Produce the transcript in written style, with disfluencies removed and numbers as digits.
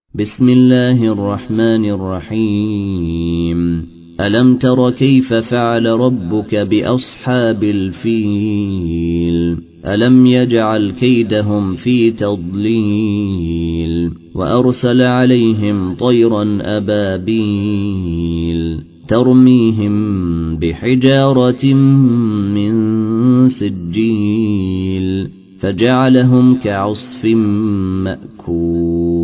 بسم الله الرحمن الرحيم ألم تر كيف فعل ربك بأصحاب الفيل ألم يجعل كيدهم في تضليل وأرسل عليهم طيرا أبابيل ترميهم بحجارة من سجيل فجعلهم كعصف مأكول